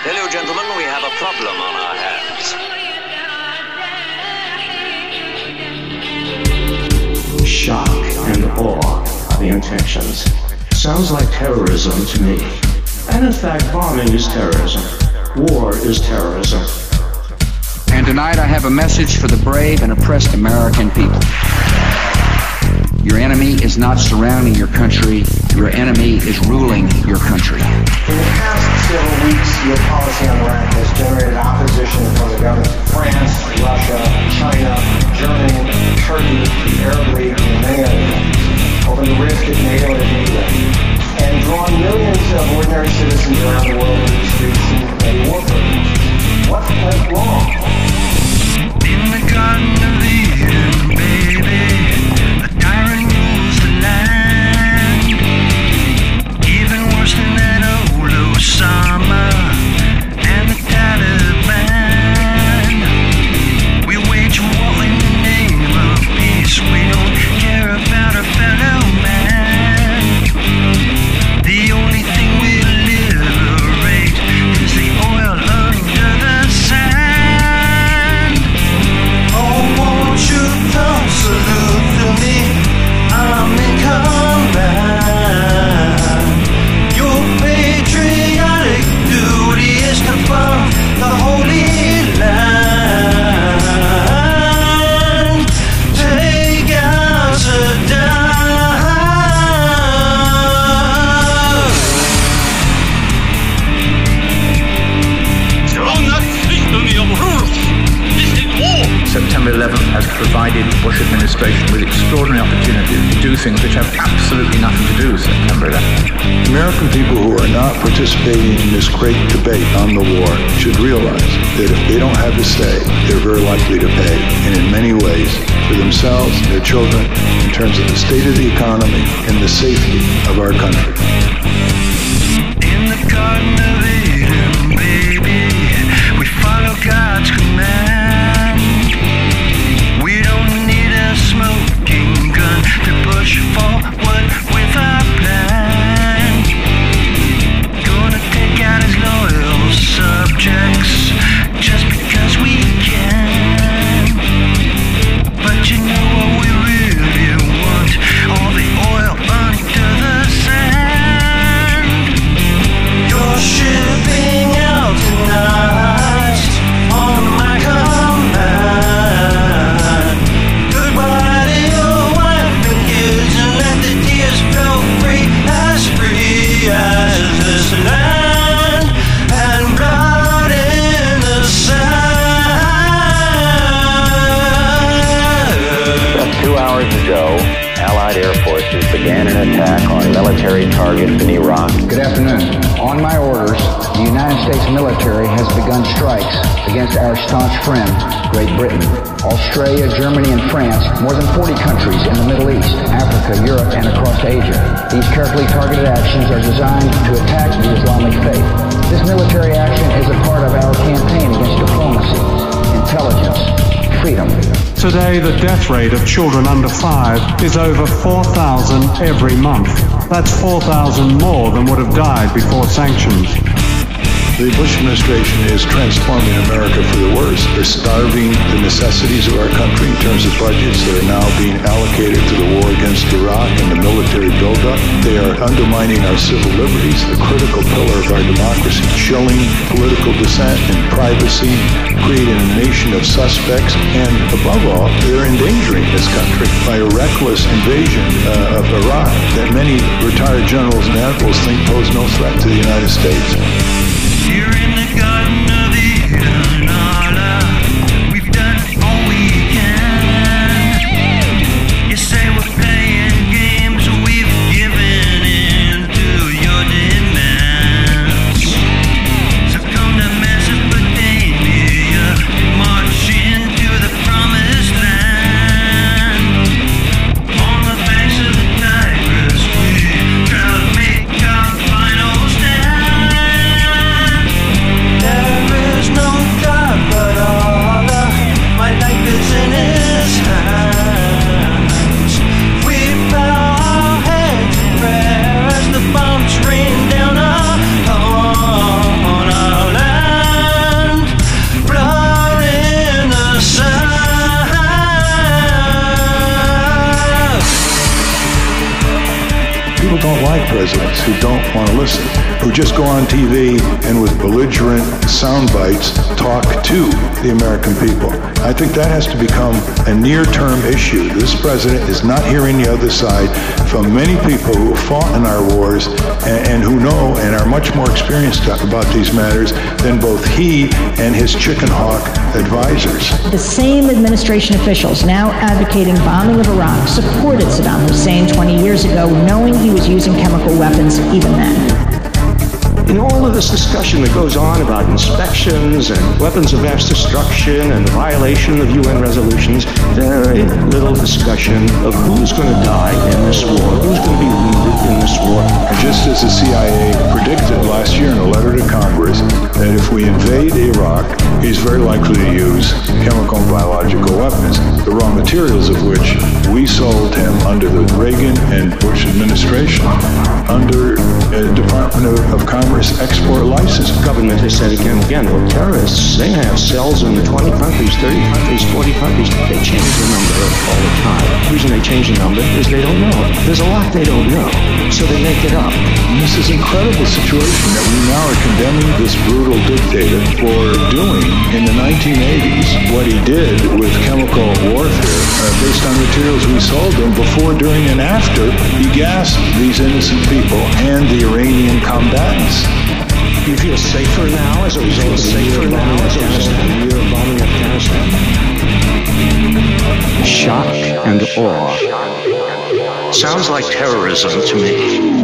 tell you, gentlemen, we have a problem on our hands. Shock and awe are the intentions. Sounds like terrorism to me. And in fact, bombing is terrorism. War is terrorism. And tonight I have a message for the brave and oppressed American people. Your enemy is not surrounding your country. Your enemy is ruling your country. In the past several weeks, your policy on Iraq has generated opposition from the governments of France, Russia, China, Germany, Turkey, the Arab League, and many other countries, over the risk of NATO and England, and drawn millions of ordinary citizens around the world into the streets in war programs. What went wrong? In the Garden of Eden, baby, a tyrant rules the land. Even worse than that old Osama and the Taliban. We wage war in the name of peace. We don't care about our fellow man. The only thing we liberate is the oil under the sand. Oh, won't you come salute to me? I'm in combat. Your patriotic duty is to bomb the Holy Land. Take out Saddam. September 11th has provided the Bush administration with extraordinary opportunities to do things which have absolutely nothing to do with September 11th. American people who are not participating in this great debate on the war should realize that if they don't have a say, they're very likely to pay, and in many ways, for themselves, their children, in terms of the state of the economy and the safety of our country. In the Garden of Eden, baby, we follow God's command. We don't need a smoking gun to push forward with our plan. Gonna take out his loyal subjects just because we can. But you know what we really want? All the oil under the sand. You're shipping out tonight on my command. Goodbye to your wife and kids, and let the tears flow free as this land, and blood in the sand. Just 2 hours ago, Allied air forces began an attack on military targets in Iraq. Good afternoon. On my orders, the United States military has begun strikes against our staunch friend, Great Britain. Australia, Germany, and France, more than 40 countries in the Middle East, Africa, Europe, and across Asia. These carefully targeted actions are designed to attack the Islamic faith. This military action is a part of our campaign against diplomacy, intelligence, freedom. Today, the death rate of children under 5 is over 4,000 every month. That's 4,000 more than would have died before sanctions. The Bush administration is transforming America for the worse. They're starving the necessities of our country in terms of budgets that are now being allocated to the war against Iraq and the military buildup. They are undermining our civil liberties, the critical pillar of our democracy, chilling political dissent and privacy, creating a nation of suspects, and above all, they're endangering this country by a reckless invasion of Iraq that many retired generals and admirals think pose no threat to the United States. Here in the Garden of Eden, we've done all we can. You say we're playing games, we've given in to your demands. So come to Mesopotamia, march into the promised land. On the banks of the Tigris, we try to make our final stand. presidents who don't want to listen, who just go on TV and with belligerent sound bites talk to the American people. I think that has to become a near-term issue. This president is not hearing the other side from many people who fought in our wars and who know and are much more experienced about these matters than both he and his chicken hawk advisors. The same administration officials now advocating bombing of Iraq supported Saddam Hussein 20 years ago, knowing he was using chemical weapons even then. In all of this discussion that goes on about inspections and weapons of mass destruction and the violation of UN resolutions, very little discussion of who's going to die in this war, who's going to be wounded in this war. Just as the CIA predicted last year in a letter to Congress that if we invade Iraq, he's very likely to use chemical and biological weapons, the raw materials of which we sold him under the Reagan and Bush administration under Department of Commerce export license. The government has said again and again, well, terrorists, they have cells in 20 countries, 30 countries, 40 countries. They change the number all the time. The reason they change the number is they don't know. There's a lot they don't know, so they make it up. And this is an incredible situation that we now are condemning this brutal dictator for doing in the 1980s what he did with chemical warfare based on materials we sold him before, during, and after he gassed these innocent people and the Iranian combatants. You feel safer now as a result of the year of bombing Afghanistan? Shock and awe. Sounds like terrorism to me.